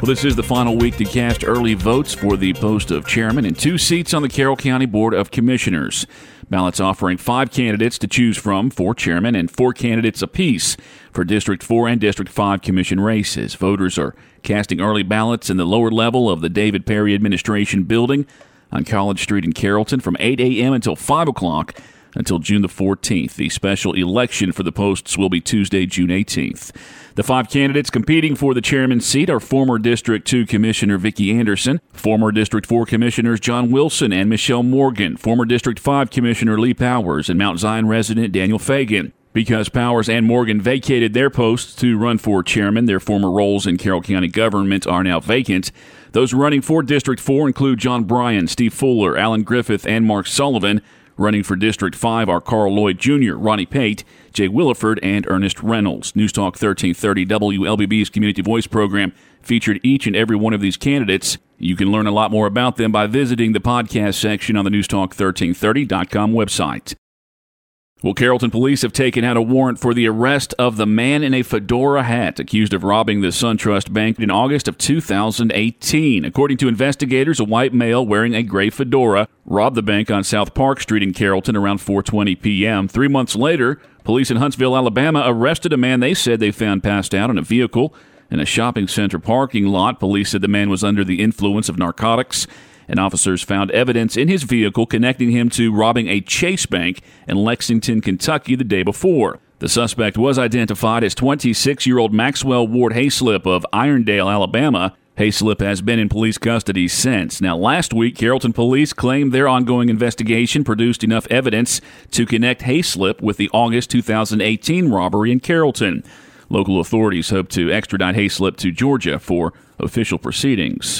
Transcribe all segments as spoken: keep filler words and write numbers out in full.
Well, this is the final week to cast early votes for the post of chairman and two seats on the Carroll County Board of Commissioners. Ballots offering five candidates to choose from, four chairmen and four candidates apiece for District four and District five commission races. Voters are casting early ballots in the lower level of the David Perry Administration Building on College Street in Carrollton from eight a.m. until five o'clock until June the fourteenth. The special election for the posts will be Tuesday, June eighteenth. The five candidates competing for the chairman's seat are former District two Commissioner Vicki Anderson, former District four Commissioners John Wilson and Michelle Morgan, former District five Commissioner Lee Powers, and Mount Zion resident Daniel Fagan. Because Powers and Morgan vacated their posts to run for chairman, their former roles in Carroll County government are now vacant. Those running for District four include John Bryan, Steve Fuller, Alan Griffith, and Mark Sullivan. Running for District five are Carl Lloyd Junior, Ronnie Pate, Jay Williford, and Ernest Reynolds. News Talk thirteen thirty W L B B's Community Voice program featured each and every one of these candidates. You can learn a lot more about them by visiting the podcast section on the News Talk thirteen thirty dot com website. Well, Carrollton police have taken out a warrant for the arrest of the man in a fedora hat accused of robbing the SunTrust Bank in August of two thousand eighteen. According to investigators, a white male wearing a gray fedora robbed the bank on South Park Street in Carrollton around four twenty p.m. Three months later, police in Huntsville, Alabama, arrested a man they said they found passed out in a vehicle in a shopping center parking lot. Police said the man was under the influence of narcotics, and officers found evidence in his vehicle connecting him to robbing a Chase Bank in Lexington, Kentucky the day before. The suspect was identified as twenty-six-year-old Maxwell Ward Hayslip of Irondale, Alabama. Hayslip has been in police custody since. Now, last week, Carrollton police claimed their ongoing investigation produced enough evidence to connect Hayslip with the August two thousand eighteen robbery in Carrollton. Local authorities hope to extradite Hayslip to Georgia for official proceedings.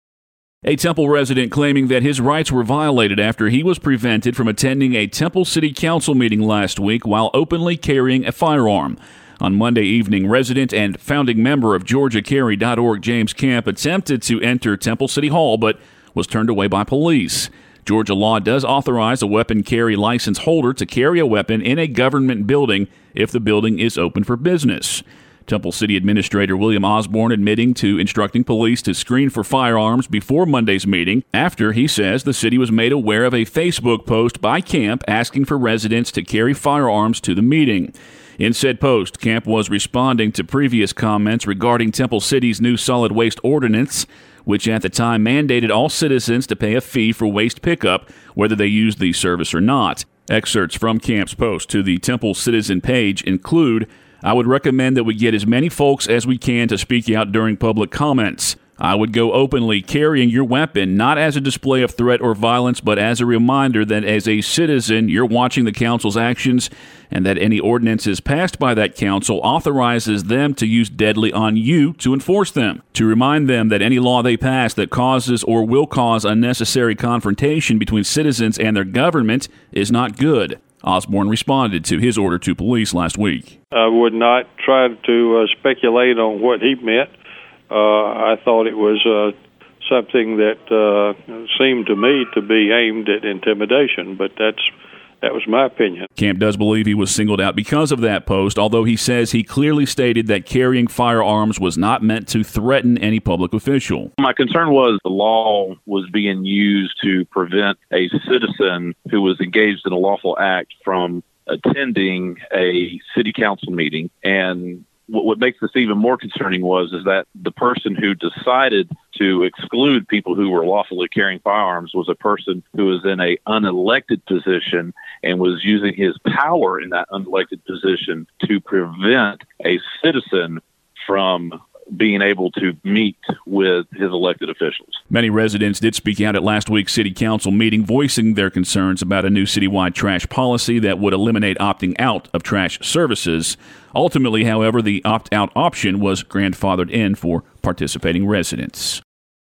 A Temple resident claiming that his rights were violated after he was prevented from attending a Temple City Council meeting last week while openly carrying a firearm. On Monday evening, resident and founding member of Georgia Carry dot org James Camp attempted to enter Temple City Hall but was turned away by police. Georgia law does authorize a weapon carry license holder to carry a weapon in a government building if the building is open for business. Temple City Administrator William Osborne admitting to instructing police to screen for firearms before Monday's meeting after, he says, the city was made aware of a Facebook post by Camp asking for residents to carry firearms to the meeting. In said post, Camp was responding to previous comments regarding Temple City's new solid waste ordinance, which at the time mandated all citizens to pay a fee for waste pickup, whether they used the service or not. Excerpts from Camp's post to the Temple Citizen page include, "I would recommend that we get as many folks as we can to speak out during public comments. I would go openly carrying your weapon, not as a display of threat or violence, but as a reminder that as a citizen, you're watching the council's actions and that any ordinances passed by that council authorizes them to use deadly on you to enforce them. To remind them that any law they pass that causes or will cause unnecessary confrontation between citizens and their government is not good." Osborne responded to his order to police last week. I would not try to uh, speculate on what he meant. Uh, I thought it was uh, something that uh, seemed to me to be aimed at intimidation, but that's that was my opinion. Camp does believe he was singled out because of that post, although he says he clearly stated that carrying firearms was not meant to threaten any public official. My concern was the law was being used to prevent a citizen who was engaged in a lawful act from attending a city council meeting. And what, what makes this even more concerning was is that the person who decided to exclude people who were lawfully carrying firearms was a person who was in a unelected position and was using his power in that unelected position to prevent a citizen from being able to meet with his elected officials. Many residents did speak out at last week's city council meeting, voicing their concerns about a new citywide trash policy that would eliminate opting out of trash services. Ultimately, however, the opt-out option was grandfathered in for participating residents.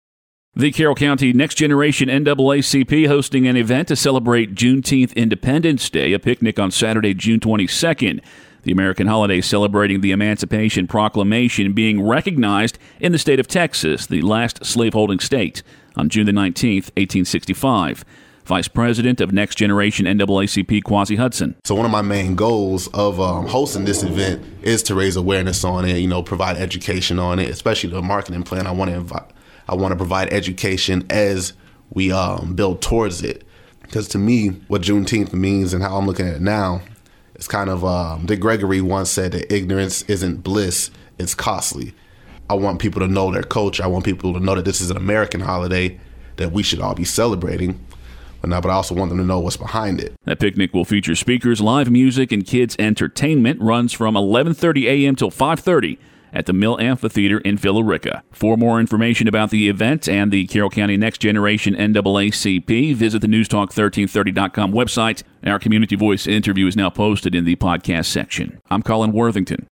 The Carroll County Next Generation N double A C P hosting an event to celebrate Juneteenth Independence Day, a picnic on Saturday, June twenty-second. The American holiday celebrating the Emancipation Proclamation being recognized in the state of Texas, the last slaveholding state, on June the nineteenth, eighteen sixty-five. Vice President of Next Generation N double A C P, Quasi Hudson. So one of my main goals of um, hosting this event is to raise awareness on it, you know, provide education on it, especially the marketing plan. I want to invite, I want to provide education as we um, build towards it. Because to me, what Juneteenth means and how I'm looking at it now, it's kind of, um, Dick Gregory once said that ignorance isn't bliss, it's costly. I want people to know their culture. I want people to know that this is an American holiday that we should all be celebrating. But I also want them to know what's behind it. That picnic will feature speakers, live music, and kids' entertainment. Runs from eleven thirty a.m. till five thirty at the Mill Amphitheater in Villa Rica. For more information about the event and the Carroll County Next Generation N double A C P, visit the news talk thirteen thirty dot com website. Our Community Voice interview is now posted in the podcast section. I'm Colin Worthington.